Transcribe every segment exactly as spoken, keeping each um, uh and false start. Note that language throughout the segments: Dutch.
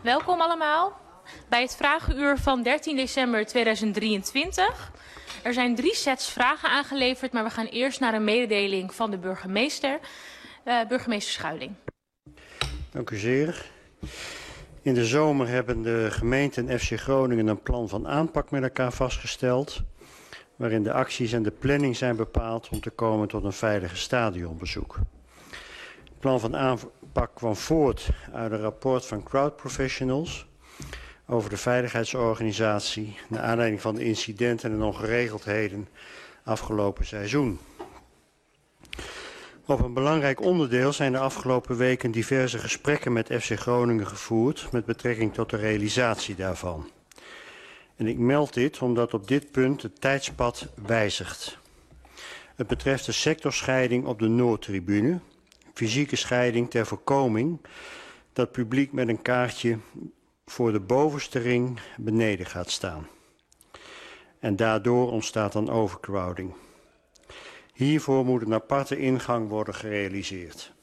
Welkom allemaal bij het vragenuur van dertien december tweeduizend drieëntwintig. Er zijn drie sets vragen aangeleverd, maar we gaan eerst naar een mededeling van de burgemeester. Uh, burgemeester Schuiling. Dank u zeer. In de zomer hebben de gemeente en F C Groningen een plan van aanpak met elkaar vastgesteld, waarin de acties en de planning zijn bepaald om te komen tot een veilige stadionbezoek. Het plan van aanpak kwam voort uit een rapport van Crowd Professionals over de veiligheidsorganisatie naar aanleiding van de incidenten en ongeregeldheden afgelopen seizoen. Op een belangrijk onderdeel zijn de afgelopen weken diverse gesprekken met F C Groningen gevoerd met betrekking tot de realisatie daarvan. En ik meld dit omdat op dit punt het tijdspad wijzigt. Het betreft de sectorscheiding op de Noordtribune, fysieke scheiding ter voorkoming dat publiek met een kaartje voor de bovenste ring beneden gaat staan. En daardoor ontstaat dan overcrowding. Hiervoor moet een aparte ingang worden gerealiseerd.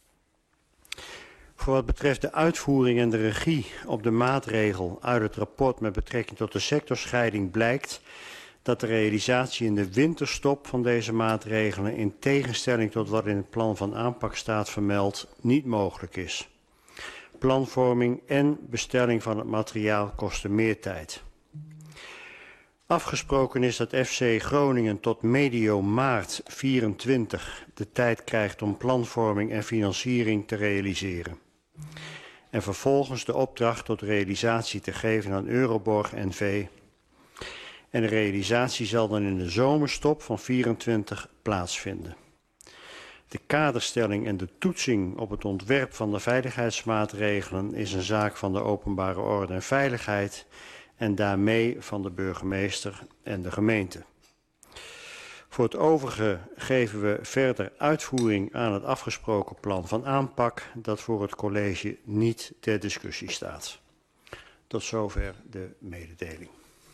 Voor wat betreft de uitvoering en de regie op de maatregel uit het rapport met betrekking tot de sectorscheiding blijkt dat de realisatie in de winterstop van deze maatregelen in tegenstelling tot wat in het plan van aanpak staat vermeld niet mogelijk is. Planvorming en bestelling van het materiaal kosten meer tijd. Afgesproken is dat F C Groningen tot medio maart vierentwintig de tijd krijgt om planvorming en financiering te realiseren. En vervolgens de opdracht tot realisatie te geven aan Euroborg N V. En de realisatie zal dan in de zomerstop van vierentwintig plaatsvinden. De kaderstelling en de toetsing op het ontwerp van de veiligheidsmaatregelen is een zaak van de openbare orde en veiligheid en daarmee van de burgemeester en de gemeente. Voor het overige geven we verder uitvoering aan het afgesproken plan van aanpak dat voor het college niet ter discussie staat. Tot zover de mededeling.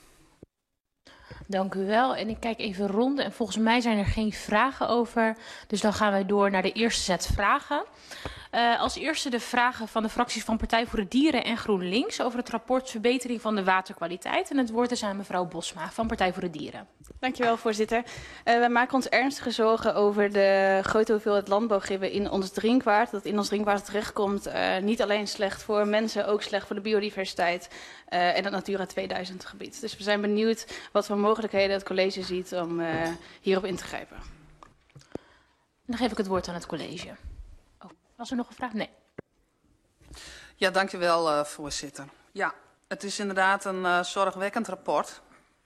Dank u wel. En ik kijk even rond en volgens mij zijn er geen vragen over. Dus dan gaan wij door naar de eerste set vragen. Uh, als eerste de vragen van de fracties van Partij voor de Dieren en GroenLinks over het rapport verbetering van de waterkwaliteit. En het woord is aan mevrouw Bosma van Partij voor de Dieren. Dankjewel, voorzitter. Uh, wij maken ons ernstige zorgen over de grote hoeveelheid landbouwgibben in ons drinkwater. Dat in ons drinkwater terechtkomt, uh, niet alleen slecht voor mensen, ook slecht voor de biodiversiteit uh, en het Natura tweeduizend gebied. Dus we zijn benieuwd wat voor mogelijkheden het college ziet om uh, hierop in te grijpen. Dan geef ik het woord aan het college. Oh, was er nog een vraag? Nee. Ja, dankjewel, uh, voorzitter. Ja, het is inderdaad een uh, zorgwekkend rapport.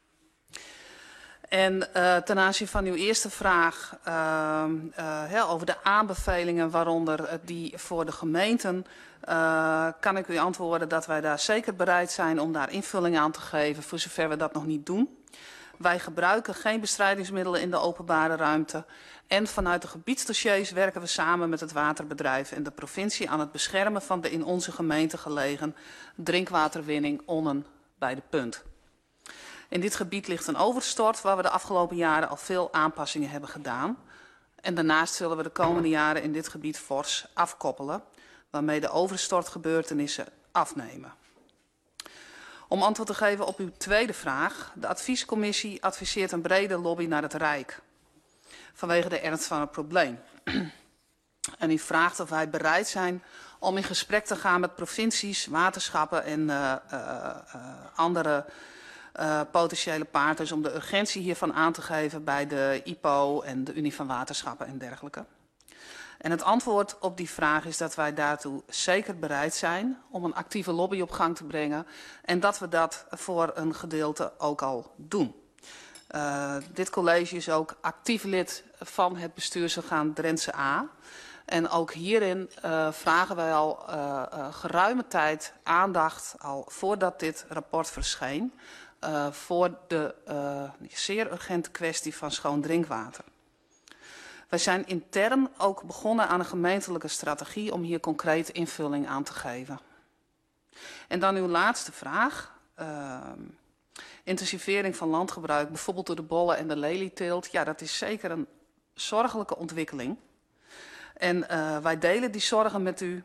En uh, ten aanzien van uw eerste vraag uh, uh, ja, over de aanbevelingen, waaronder uh, die voor de gemeenten, uh, kan ik u antwoorden dat wij daar zeker bereid zijn om daar invulling aan te geven, voor zover we dat nog niet doen. Wij gebruiken geen bestrijdingsmiddelen in de openbare ruimte. En vanuit de gebiedsdossiers werken we samen met het waterbedrijf en de provincie aan het beschermen van de in onze gemeente gelegen drinkwaterwinning Onnen bij de Punt. In dit gebied ligt een overstort waar we de afgelopen jaren al veel aanpassingen hebben gedaan. En daarnaast zullen we de komende jaren in dit gebied fors afkoppelen, waarmee de overstortgebeurtenissen afnemen. Om antwoord te geven op uw tweede vraag. De adviescommissie adviseert een brede lobby naar het Rijk vanwege de ernst van het probleem. En u vraagt of wij bereid zijn om in gesprek te gaan met provincies, waterschappen en uh, uh, uh, andere uh, potentiële partners om de urgentie hiervan aan te geven bij de I P O en de Unie van Waterschappen en dergelijke. En het antwoord op die vraag is dat wij daartoe zeker bereid zijn om een actieve lobby op gang te brengen en dat we dat voor een gedeelte ook al doen. Uh, dit college is ook actief lid van het bestuursorgaan Drentse A. En ook hierin uh, vragen wij al uh, uh, geruime tijd aandacht, al voordat dit rapport verscheen, uh, voor de uh, zeer urgente kwestie van schoon drinkwater. Wij zijn intern ook begonnen aan een gemeentelijke strategie om hier concrete invulling aan te geven. En dan uw laatste vraag. Uh, intensivering van landgebruik, bijvoorbeeld door de bollen en de lelieteelt. Ja, dat is zeker een zorgelijke ontwikkeling. En uh, wij delen die zorgen met u.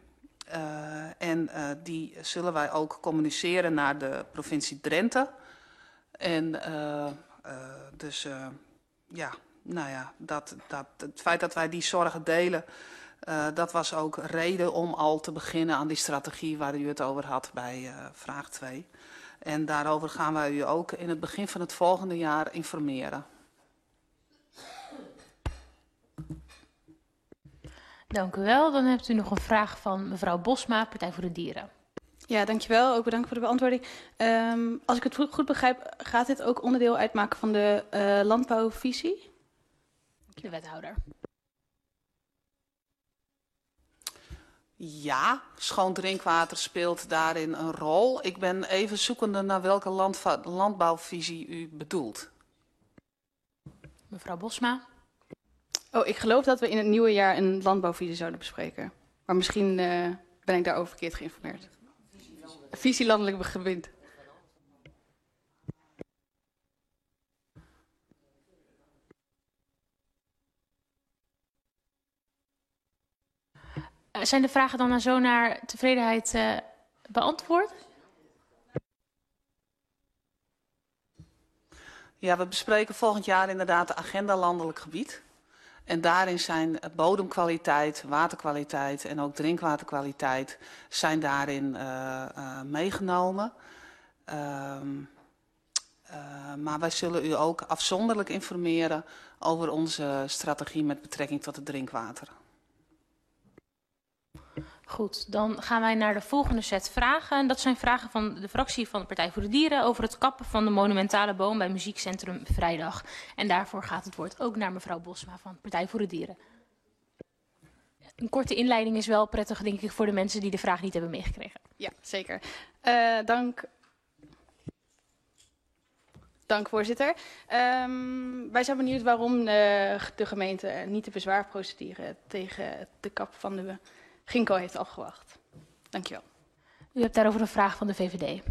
Uh, en uh, die zullen wij ook communiceren naar de provincie Drenthe. En uh, uh, dus uh, ja, nou ja, dat, dat, het feit dat wij die zorgen delen, uh, dat was ook reden om al te beginnen aan die strategie waar u het over had bij uh, vraag twee. En daarover gaan wij u ook in het begin van het volgende jaar informeren. Dank u wel. Dan hebt u nog een vraag van mevrouw Bosma, Partij voor de Dieren. Ja, dankjewel. Ook bedankt voor de beantwoording. Um, als ik het goed begrijp, gaat dit ook onderdeel uitmaken van de uh, landbouwvisie? De wethouder. Ja, schoon drinkwater speelt daarin een rol. Ik ben even zoekende naar welke landva- landbouwvisie u bedoelt. Mevrouw Bosma. Oh, ik geloof dat we in het nieuwe jaar een landbouwvisie zouden bespreken. Maar misschien uh, ben ik daarover verkeerd geïnformeerd. Visie landelijk gebied. Uh, zijn de vragen dan zo naar tevredenheid uh, beantwoord? Ja, we bespreken volgend jaar inderdaad de agenda landelijk gebied. En daarin zijn bodemkwaliteit, waterkwaliteit en ook drinkwaterkwaliteit zijn daarin uh, uh, meegenomen. Uh, uh, maar wij zullen u ook afzonderlijk informeren over onze strategie met betrekking tot het drinkwater. Goed, dan gaan wij naar de volgende set vragen. Dat zijn vragen van de fractie van de Partij voor de Dieren over het kappen van de monumentale boom bij Muziekcentrum Vrijdag. En daarvoor gaat het woord ook naar mevrouw Bosma van Partij voor de Dieren. Een korte inleiding is wel prettig, denk ik, voor de mensen die de vraag niet hebben meegekregen. Ja, zeker. Uh, dank. Dank, voorzitter. Um, wij zijn benieuwd waarom de, de gemeente niet de bezwaarprocedure tegen de kap van de ginkgo heeft afgewacht. Dank je wel. U hebt daarover een vraag van de V V D.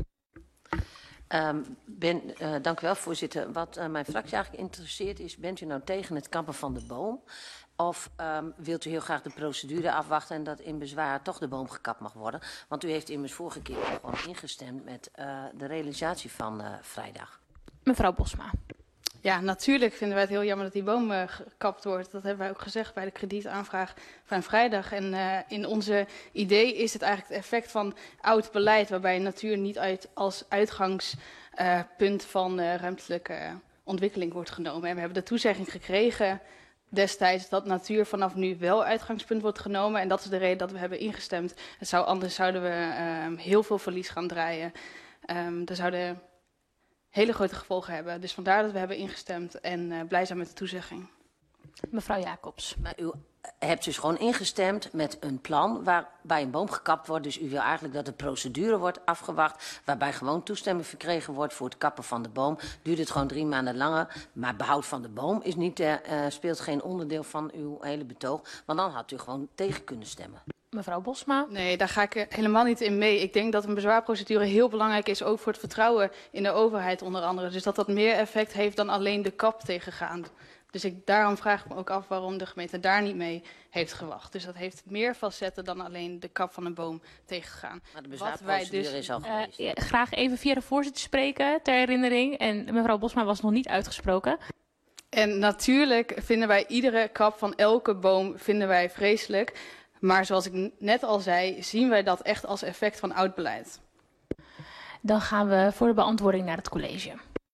Um, ben, uh, dank u wel, voorzitter. Wat uh, mijn fractie eigenlijk interesseert is, bent u nou tegen het kappen van de boom? Of um, wilt u heel graag de procedure afwachten en dat in bezwaar toch de boom gekapt mag worden? Want u heeft immers vorige keer gewoon ingestemd met uh, de realisatie van uh, vrijdag. Mevrouw Bosma. Ja, natuurlijk vinden wij het heel jammer dat die boom uh, gekapt wordt. Dat hebben wij ook gezegd bij de kredietaanvraag van vrijdag. En uh, in onze idee is het eigenlijk het effect van oud beleid, waarbij natuur niet uit, als uitgangspunt uh, van uh, ruimtelijke ontwikkeling wordt genomen. En we hebben de toezegging gekregen destijds dat natuur vanaf nu wel uitgangspunt wordt genomen. En dat is de reden dat we hebben ingestemd. Het zou, anders zouden we uh, heel veel verlies gaan draaien. Um, er zouden hele grote gevolgen hebben. Dus vandaar dat we hebben ingestemd en uh, blij zijn met de toezegging. Mevrouw Jacobs. Maar u hebt dus gewoon ingestemd met een plan waarbij een boom gekapt wordt. Dus u wil eigenlijk dat de procedure wordt afgewacht, waarbij gewoon toestemming verkregen wordt voor het kappen van de boom. Duurt het gewoon drie maanden langer, maar behoud van de boom is niet, uh, speelt geen onderdeel van uw hele betoog. Want dan had u gewoon tegen kunnen stemmen. Mevrouw Bosma. Nee, daar ga ik helemaal niet in mee. Ik denk dat een bezwaarprocedure heel belangrijk is, ook voor het vertrouwen in de overheid onder andere. Dus dat dat meer effect heeft dan alleen de kap tegengaan. Dus ik, daarom vraag ik me ook af waarom de gemeente daar niet mee heeft gewacht. Dus dat heeft meer facetten dan alleen de kap van een boom tegengaan. Maar de bezwaarprocedure dus, is al geweest. Uh, ja, graag even via de voorzitter spreken ter herinnering. En mevrouw Bosma was nog niet uitgesproken. En natuurlijk vinden wij iedere kap van elke boom vinden wij vreselijk. Maar zoals ik net al zei, zien wij dat echt als effect van oud beleid. Dan gaan we voor de beantwoording naar het college.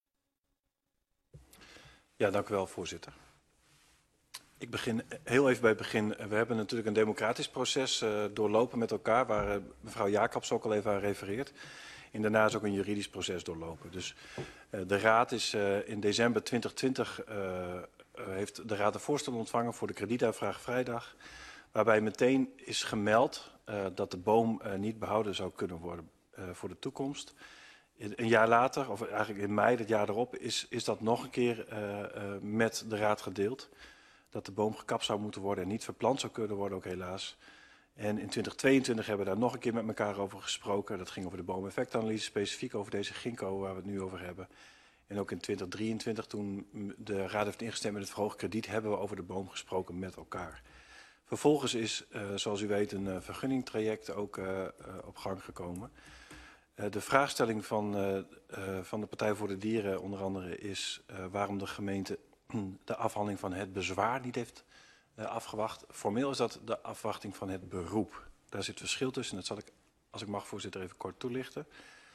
Ja, dank u wel, voorzitter. Ik begin heel even bij het begin. We hebben natuurlijk een democratisch proces uh, doorlopen met elkaar, waar uh, mevrouw Jacobs ook al even aan refereert. En daarna is ook een juridisch proces doorlopen. Dus uh, de Raad is uh, in december twintig twintig uh, uh, heeft de Raad een voorstel ontvangen voor de kredietaanvraag vrijdag, waarbij meteen is gemeld uh, dat de boom uh, niet behouden zou kunnen worden uh, voor de toekomst. Een jaar later, of eigenlijk in mei, het jaar erop, is, is dat nog een keer uh, uh, met de Raad gedeeld. Dat de boom gekapt zou moeten worden en niet verplant zou kunnen worden, ook helaas. En in twintig tweeëntwintig hebben we daar nog een keer met elkaar over gesproken. Dat ging over de boomeffectanalyse, specifiek over deze ginkgo waar we het nu over hebben. En ook in twintig drieëntwintig, toen de Raad heeft ingestemd met het verhoogd krediet, hebben we over de boom gesproken met elkaar. Vervolgens is, uh, zoals u weet, een uh, vergunningtraject ook uh, uh, op gang gekomen. Uh, de vraagstelling van, uh, uh, van de Partij voor de Dieren onder andere is uh, waarom de gemeente de afhandeling van het bezwaar niet heeft uh, afgewacht. Formeel is dat de afwachting van het beroep. Daar zit verschil tussen. Dat zal ik, als ik mag, voorzitter, even kort toelichten.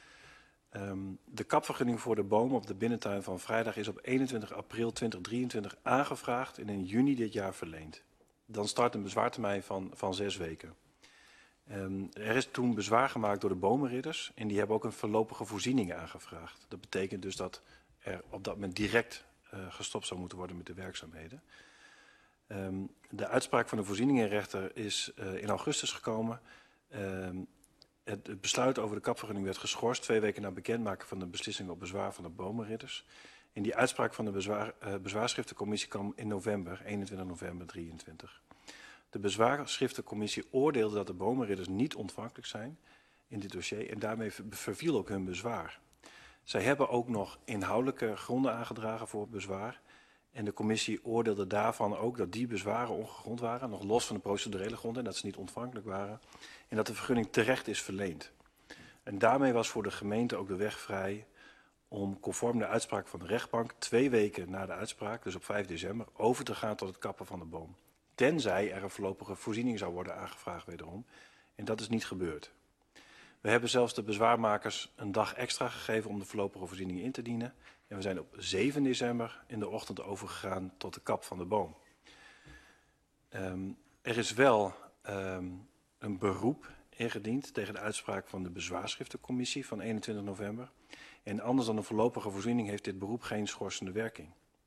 Um, de kapvergunning voor de bomen op de binnentuin van Vrijdag is op eenentwintig april tweeduizend drieëntwintig aangevraagd en in juni dit jaar verleend. Dan start een bezwaartermijn van, van zes weken. Um, er is toen bezwaar gemaakt door de bomenridders en die hebben ook een voorlopige voorziening aangevraagd. Dat betekent dus dat er op dat moment direct uh, gestopt zou moeten worden met de werkzaamheden. Um, de uitspraak van de voorzieningenrechter is uh, in augustus gekomen. Um, het, het besluit over de kapvergunning werd geschorst twee weken na bekendmaken van de beslissing op bezwaar van de bomenridders. En die uitspraak van de bezwaar, uh, bezwaarschriftencommissie kwam in november, eenentwintig november drieëntwintig. De bezwaarschriftencommissie oordeelde dat de bomenridders niet ontvankelijk zijn in dit dossier en daarmee verviel ook hun bezwaar. Zij hebben ook nog inhoudelijke gronden aangedragen voor het bezwaar. En de commissie oordeelde daarvan ook dat die bezwaren ongegrond waren, nog los van de procedurele gronden, en dat ze niet ontvankelijk waren. En dat de vergunning terecht is verleend. En daarmee was voor de gemeente ook de weg vrij om conform de uitspraak van de rechtbank twee weken na de uitspraak, dus op vijf december, over te gaan tot het kappen van de boom. Tenzij er een voorlopige voorziening zou worden aangevraagd wederom. En dat is niet gebeurd. We hebben zelfs de bezwaarmakers een dag extra gegeven om de voorlopige voorziening in te dienen. En we zijn op zeven december in de ochtend overgegaan tot de kap van de boom. Um, er is wel um, een beroep ingediend tegen de uitspraak van de bezwaarschriftencommissie van eenentwintig november. En anders dan een voorlopige voorziening heeft dit beroep geen schorsende werking.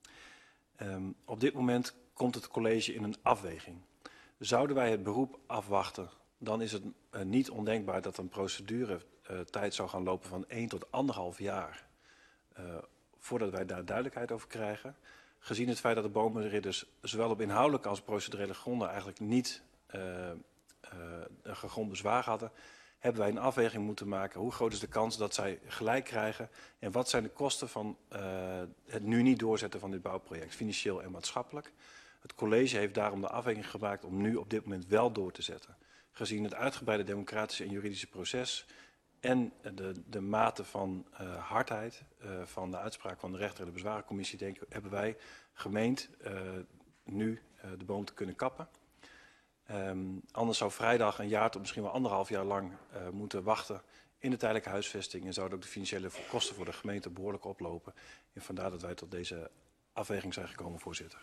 Um, op dit moment komt het college in een afweging. Zouden wij het beroep afwachten, dan is het uh, niet ondenkbaar dat een procedure uh, tijd zou gaan lopen van één tot anderhalf jaar. Uh, voordat wij daar duidelijkheid over krijgen. Gezien het feit dat de bomenridders zowel op inhoudelijke als procedurele gronden eigenlijk niet uh, uh, een gegrond bezwaar hadden, hebben wij een afweging moeten maken. Hoe groot is de kans dat zij gelijk krijgen en wat zijn de kosten van uh, het nu niet doorzetten van dit bouwproject, financieel en maatschappelijk. Het college heeft daarom de afweging gemaakt om nu op dit moment wel door te zetten. Gezien het uitgebreide democratische en juridische proces en de, de mate van uh, hardheid uh, van de uitspraak van de rechter en de bezwarencommissie, denk, hebben wij gemeend uh, nu uh, de boom te kunnen kappen. Um, anders zou vrijdag een jaar tot misschien wel anderhalf jaar lang uh, moeten wachten in de tijdelijke huisvesting en zouden ook de financiële kosten voor de gemeente behoorlijk oplopen. En vandaar dat wij tot deze afweging zijn gekomen, voorzitter.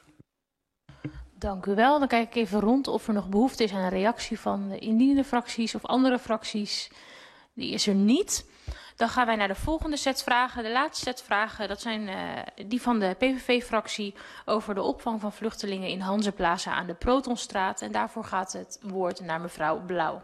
Dank u wel. Dan kijk ik even rond of er nog behoefte is aan een reactie van de indienende fracties of andere fracties. Die is er niet. Dan gaan wij naar de volgende set vragen. De laatste set vragen, dat zijn uh, die van de P V V-fractie over de opvang van vluchtelingen in Hanzeplaza aan de Protonstraat. En daarvoor gaat het woord naar mevrouw Blauw.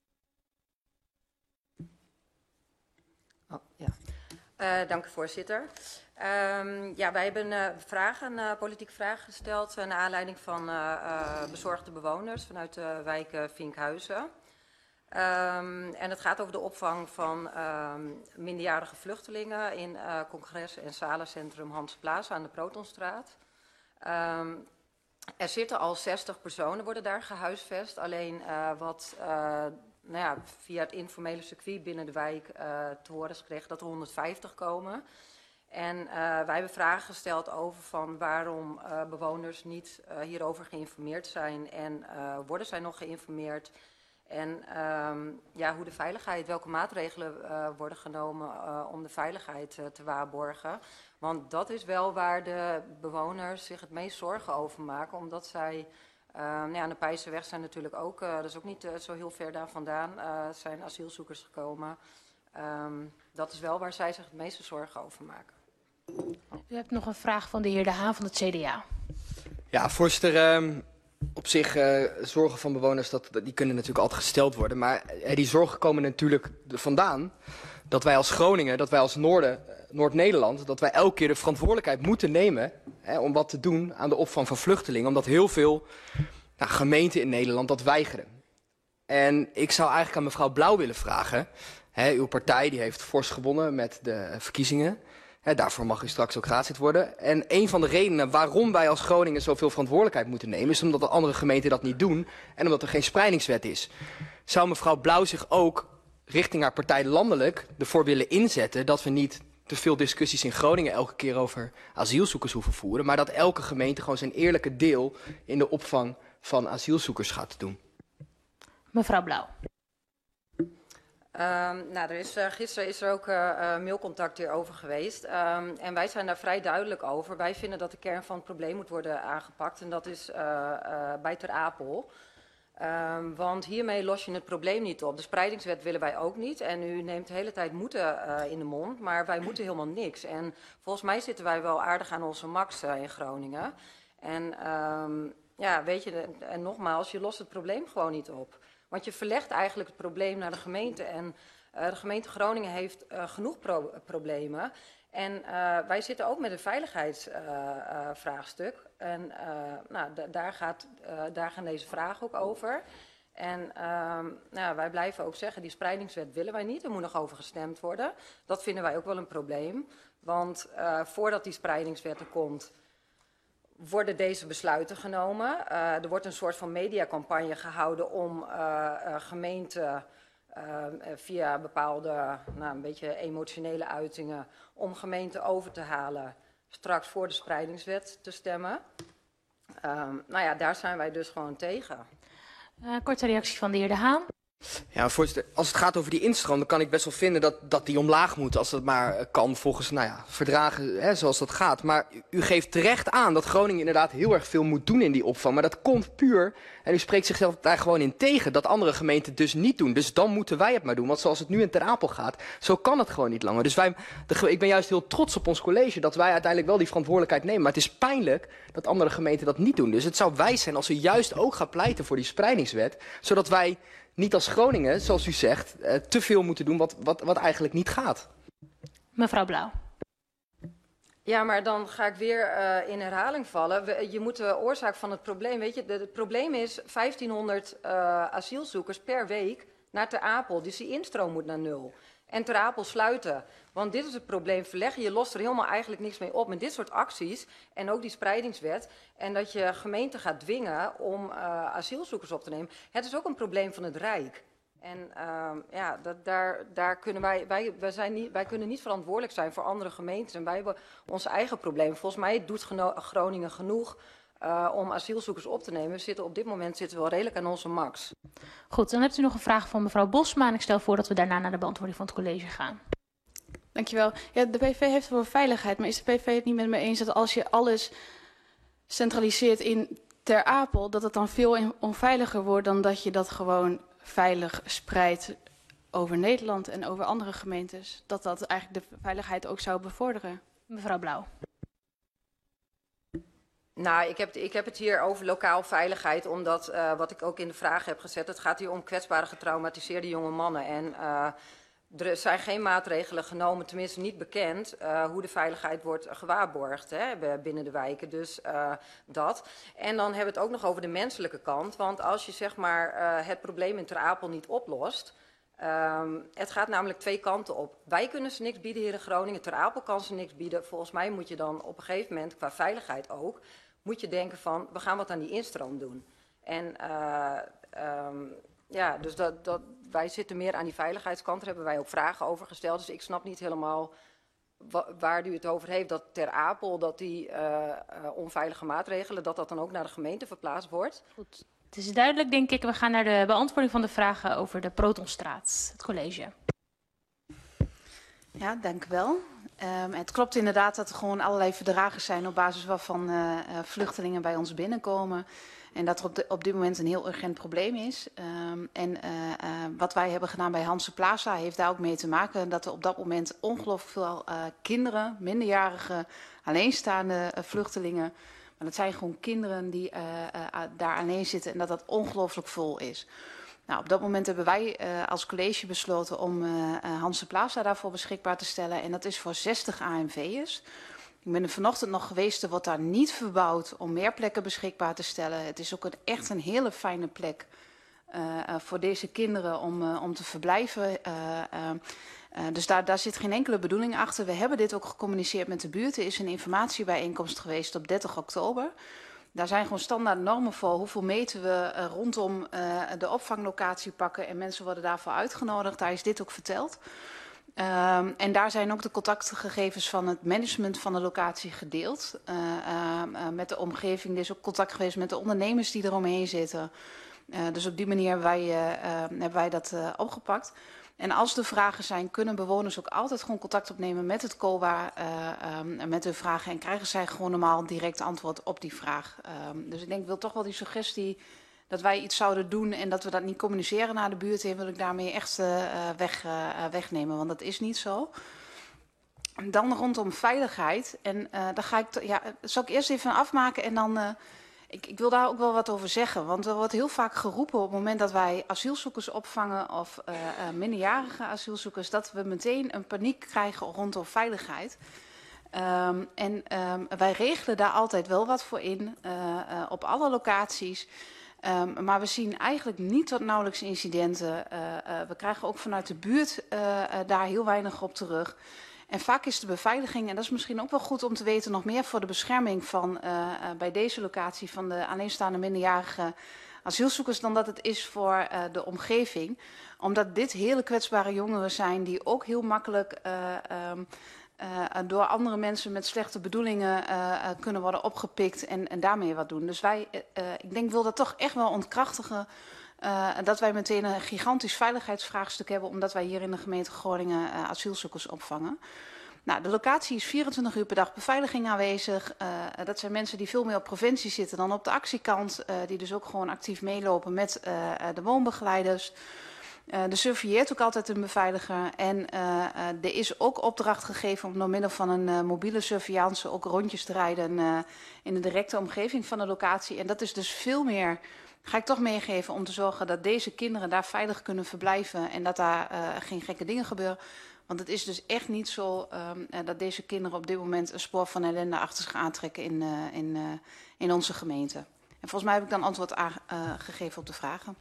Oh, ja. Uh, dank u, voorzitter. Um, ja, wij hebben uh, vragen, uh, politieke vragen gesteld uh, naar aanleiding van uh, uh, bezorgde bewoners vanuit de wijk uh, Vinkhuizen. Um, en het gaat over de opvang van um, minderjarige vluchtelingen in uh, congres- en zalencentrum Hanzeplaza aan de Protonstraat. Um, er zitten al zestig personen, worden daar gehuisvest. Alleen uh, wat uh, nou ja, via het informele circuit binnen de wijk uh, te horen is gekregen dat er honderdvijftig komen. En uh, wij hebben vragen gesteld over van waarom uh, bewoners niet uh, hierover geïnformeerd zijn en uh, worden zij nog geïnformeerd. En um, ja, hoe de veiligheid, welke maatregelen uh, worden genomen uh, om de veiligheid uh, te waarborgen. Want dat is wel waar de bewoners zich het meest zorgen over maken. Omdat zij, uh, nou ja, aan de Pijzenweg zijn natuurlijk ook, uh, dat is ook niet uh, zo heel ver daar vandaan, uh, zijn asielzoekers gekomen. Um, dat is wel waar zij zich het meeste zorgen over maken. U hebt nog een vraag van de heer De Haan van het C D A. Ja, voorzitter. Um... Op zich, uh, zorgen van bewoners, dat, dat, die kunnen natuurlijk altijd gesteld worden. Maar uh, die zorgen komen natuurlijk vandaan dat wij als Groningen, dat wij als Noorden, uh, Noord-Nederland, dat wij elke keer de verantwoordelijkheid moeten nemen hè, om wat te doen aan de opvang van vluchtelingen. Omdat heel veel nou, gemeenten in Nederland dat weigeren. En ik zou eigenlijk aan mevrouw Blauw willen vragen. Hè, uw partij die heeft fors gewonnen met de verkiezingen. Hè, daarvoor mag u straks ook raadslid worden. En een van de redenen waarom wij als Groningen zoveel verantwoordelijkheid moeten nemen, is omdat de andere gemeenten dat niet doen en omdat er geen spreidingswet is. Zou mevrouw Blauw zich ook richting haar partij landelijk ervoor willen inzetten dat we niet te veel discussies in Groningen elke keer over asielzoekers hoeven voeren, maar dat elke gemeente gewoon zijn eerlijke deel in de opvang van asielzoekers gaat doen? Mevrouw Blauw. Um, nou, er is, uh, gisteren is er ook uh, uh, mailcontact hierover geweest. Um, en wij zijn daar vrij duidelijk over. Wij vinden dat de kern van het probleem moet worden aangepakt. En dat is uh, uh, bij Ter Apel. Um, want hiermee los je het probleem niet op. De spreidingswet willen wij ook niet. En u neemt de hele tijd moeten uh, in de mond. Maar wij moeten helemaal niks. En volgens mij zitten wij wel aardig aan onze max uh, in Groningen. En um, ja, weet je, en nogmaals, je lost het probleem gewoon niet op. Want je verlegt eigenlijk het probleem naar de gemeente. En uh, de gemeente Groningen heeft uh, genoeg pro problemen. En uh, wij zitten ook met een veiligheidsvraagstuk. Uh, uh, en uh, nou, daar, gaat, uh, daar gaan deze vragen ook over. En uh, nou, wij blijven ook zeggen, die spreidingswet willen wij niet. Er moet nog over gestemd worden. Dat vinden wij ook wel een probleem. Want uh, voordat die spreidingswet er komt, worden deze besluiten genomen. Uh, er wordt een soort van mediacampagne gehouden om uh, uh, gemeenten uh, via bepaalde, nou, een beetje emotionele uitingen, om gemeenten over te halen straks voor de spreidingswet te stemmen. Um, nou ja, daar zijn wij dus gewoon tegen. Uh, korte reactie van de heer De Haan. Ja, voorzitter, als het gaat over die instroom, dan kan ik best wel vinden dat, dat die omlaag moet, als dat maar kan volgens nou ja, verdragen hè, zoals dat gaat. Maar u geeft terecht aan dat Groningen inderdaad heel erg veel moet doen in die opvang. Maar dat komt puur, en u spreekt zichzelf daar gewoon in tegen, dat andere gemeenten het dus niet doen. Dus dan moeten wij het maar doen, want zoals het nu in Ter Apel gaat, zo kan het gewoon niet langer. Dus wij, de, ik ben juist heel trots op ons college dat wij uiteindelijk wel die verantwoordelijkheid nemen. Maar het is pijnlijk dat andere gemeenten dat niet doen. Dus het zou wijs zijn als u juist ook gaat pleiten voor die spreidingswet, zodat wij niet als Groningen, zoals u zegt, uh, te veel moeten doen wat, wat, wat eigenlijk niet gaat. Mevrouw Blauw. Ja, maar dan ga ik weer uh, in herhaling vallen. We, je moet de oorzaak van het probleem, weet je, het probleem is vijftienhonderd uh, asielzoekers per week naar Ter Apel. Dus die instroom moet naar nul. En Ter Apel sluiten. Want dit is het probleem verleggen. Je lost er helemaal eigenlijk niks mee op met dit soort acties. En ook die spreidingswet. En dat je gemeenten gaat dwingen om uh, asielzoekers op te nemen. Het is ook een probleem van het Rijk. En uh, ja, dat, daar, daar kunnen wij, wij, wij, zijn niet, wij kunnen niet verantwoordelijk zijn voor andere gemeentes. En wij hebben onze eigen problemen. Volgens mij doet Groningen genoeg uh, om asielzoekers op te nemen. We zitten op dit moment zitten we wel redelijk aan onze max. Goed, dan hebt u nog een vraag van mevrouw Bosma. En ik stel voor dat we daarna naar de beantwoording van het college gaan. Dankjewel. Ja, de P V V heeft het over veiligheid, maar is de P V V het niet met me eens dat als je alles centraliseert in Ter Apel, dat het dan veel onveiliger wordt dan dat je dat gewoon veilig spreidt over Nederland en over andere gemeentes? Dat dat eigenlijk de veiligheid ook zou bevorderen? Mevrouw Blauw. Nou, ik heb, ik heb het hier over lokaal veiligheid, omdat, uh, wat ik ook in de vraag heb gezet, het gaat hier om kwetsbare, getraumatiseerde jonge mannen. En uh, er zijn geen maatregelen genomen, tenminste niet bekend, uh, hoe de veiligheid wordt gewaarborgd hè, binnen de wijken. Dus uh, dat. En dan hebben we het ook nog over de menselijke kant. Want als je zeg maar uh, het probleem in Ter Apel niet oplost, Um, het gaat namelijk twee kanten op. Wij kunnen ze niks bieden hier in Groningen, Ter Apel kan ze niks bieden. Volgens mij moet je dan op een gegeven moment, qua veiligheid ook, moet je denken van, we gaan wat aan die instroom doen. En uh, um, ja, dus dat, dat, wij zitten meer aan die veiligheidskant, daar hebben wij ook vragen over gesteld. Dus ik snap niet helemaal wa waar u het over heeft, dat Ter Apel, dat die uh, uh, onveilige maatregelen, dat dat dan ook naar de gemeente verplaatst wordt. Goed. Het is duidelijk, denk ik. We gaan naar de beantwoording van de vragen over de Protonstraat, het college. Ja, dank u wel. Um, het klopt inderdaad dat er gewoon allerlei verdragen zijn op basis waarvan uh, uh, vluchtelingen bij ons binnenkomen. En dat er op, de, op dit moment een heel urgent probleem is. Um, en uh, uh, wat wij hebben gedaan bij Hanse Plaza heeft daar ook mee te maken dat er op dat moment ongelooflijk veel uh, kinderen, minderjarige, alleenstaande uh, vluchtelingen. Maar dat zijn gewoon kinderen die uh, uh, daar alleen zitten en dat dat ongelooflijk vol is. Nou, op dat moment hebben wij uh, als college besloten om uh, uh, Hanse Plaza daarvoor beschikbaar te stellen. En dat is voor zestig A M V'ers. Ik ben er vanochtend nog geweest, er wordt daar niet verbouwd om meer plekken beschikbaar te stellen. Het is ook een, echt een hele fijne plek uh, uh, voor deze kinderen om, uh, om te verblijven. Uh, uh, Uh, dus daar, daar zit geen enkele bedoeling achter. We hebben dit ook gecommuniceerd met de buurt. Er is een informatiebijeenkomst geweest op dertig oktober. Daar zijn gewoon standaard normen voor. Hoeveel meten we uh, rondom uh, de opvanglocatie pakken en mensen worden daarvoor uitgenodigd. Daar is dit ook verteld. Um, en daar zijn ook de contactgegevens van het management van de locatie gedeeld. Uh, uh, uh, met de omgeving. Er is ook contact geweest met de ondernemers die eromheen zitten. Uh, dus op die manier hebben wij, uh, uh, hebben wij dat uh, opgepakt. En als er vragen zijn, kunnen bewoners ook altijd gewoon contact opnemen met het C O A, uh, um, met hun vragen. En krijgen zij gewoon normaal direct antwoord op die vraag. Um, dus ik denk, ik wil toch wel die suggestie dat wij iets zouden doen en dat we dat niet communiceren naar de buurt heen, wil ik daarmee echt uh, weg, uh, wegnemen, want dat is niet zo. Dan rondom veiligheid. En uh, daar ga ik, ja, zal ik eerst even afmaken en dan... Uh, Ik, ik wil daar ook wel wat over zeggen, want er wordt heel vaak geroepen op het moment dat wij asielzoekers opvangen of uh, uh, minderjarige asielzoekers, dat we meteen een paniek krijgen rondom veiligheid. Um, en um, wij regelen daar altijd wel wat voor in, uh, uh, op alle locaties. Um, maar we zien eigenlijk niet tot nauwelijks incidenten. Uh, uh, we krijgen ook vanuit de buurt uh, uh, daar heel weinig op terug. En vaak is de beveiliging, en dat is misschien ook wel goed om te weten, nog meer voor de bescherming van uh, uh, bij deze locatie van de alleenstaande minderjarige asielzoekers dan dat het is voor uh, de omgeving. Omdat dit hele kwetsbare jongeren zijn die ook heel makkelijk uh, um, uh, door andere mensen met slechte bedoelingen uh, uh, kunnen worden opgepikt en, en daarmee wat doen. Dus wij, uh, ik denk, wil dat toch echt wel ontkrachtigen. Uh, dat wij meteen een gigantisch veiligheidsvraagstuk hebben, omdat wij hier in de gemeente Groningen uh, asielzoekers opvangen. Nou, de locatie is vierentwintig uur per dag beveiliging aanwezig. Uh, dat zijn mensen die veel meer op preventie zitten dan op de actiekant, uh, die dus ook gewoon actief meelopen met uh, de woonbegeleiders. Uh, er surveilleert ook altijd een beveiliger en uh, uh, er is ook opdracht gegeven om door middel van een uh, mobiele surveillance ook rondjes te rijden uh, in de directe omgeving van de locatie. En dat is dus veel meer... Ga ik toch meegeven om te zorgen dat deze kinderen daar veilig kunnen verblijven en dat daar uh, geen gekke dingen gebeuren. Want het is dus echt niet zo um, uh, dat deze kinderen op dit moment een spoor van ellende achter zich aantrekken in, uh, in, uh, in onze gemeente. En volgens mij heb ik dan antwoord uh, gegeven op de vragen.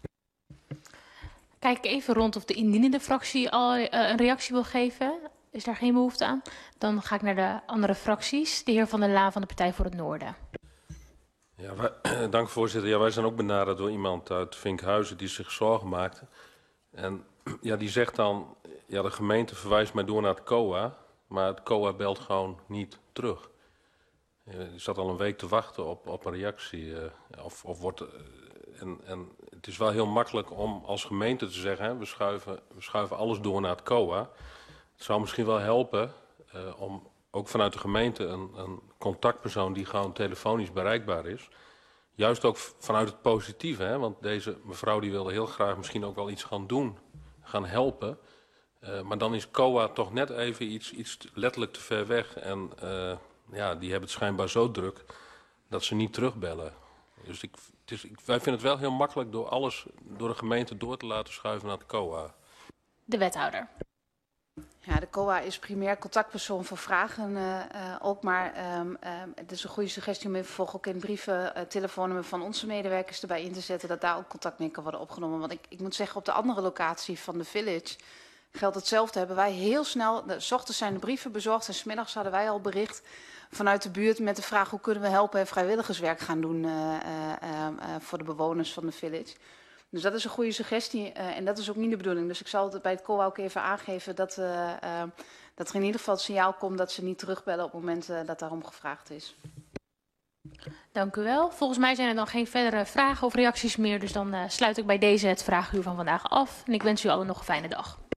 Kijk ik even rond of de indienende fractie al uh, een reactie wil geven. Is daar geen behoefte aan? Dan ga ik naar de andere fracties. De heer Van der Laan van de Partij voor het Noorden. Ja, wij, dank voorzitter. Ja, wij zijn ook benaderd door iemand uit Vinkhuizen die zich zorgen maakte. En ja, die zegt dan, ja, de gemeente verwijst mij door naar het C O A, maar het C O A belt gewoon niet terug. Uh, die zat al een week te wachten op, op een reactie. Uh, of, of wordt, uh, en, en het is wel heel makkelijk om als gemeente te zeggen, hè, we, schuiven, we schuiven alles door naar het C O A. Het zou misschien wel helpen uh, om ook vanuit de gemeente een, een contactpersoon die gewoon telefonisch bereikbaar is. Juist ook vanuit het positieve, hè? Want deze mevrouw die wilde heel graag misschien ook wel iets gaan doen, gaan helpen. Uh, maar dan is C O A toch net even iets, iets letterlijk te ver weg. En uh, ja, die hebben het schijnbaar zo druk dat ze niet terugbellen. Dus ik, het is, ik, wij vinden het wel heel makkelijk door alles door de gemeente door te laten schuiven naar het C O A. De wethouder. Ja, de C O A is primair contactpersoon voor vragen uh, uh, ook, maar um, uh, het is een goede suggestie om even vervolgens ook in brieven uh, telefoonnummer van onze medewerkers erbij in te zetten, dat daar ook contact mee kan worden opgenomen. Want ik, ik moet zeggen, op de andere locatie van de Village geldt hetzelfde. Hebben wij heel snel, de, 's ochtends zijn de brieven bezorgd en 's middags hadden wij al bericht vanuit de buurt met de vraag hoe kunnen we helpen en vrijwilligerswerk gaan doen uh, uh, uh, uh, voor de bewoners van de Village. Dus dat is een goede suggestie uh, en dat is ook niet de bedoeling. Dus ik zal het bij het C O A ook even aangeven dat, uh, uh, dat er in ieder geval het signaal komt dat ze niet terugbellen op het moment uh, dat daarom gevraagd is. Dank u wel. Volgens mij zijn er dan geen verdere vragen of reacties meer. Dus dan uh, sluit ik bij deze het vraaguur van vandaag af. En ik wens u allen nog een fijne dag.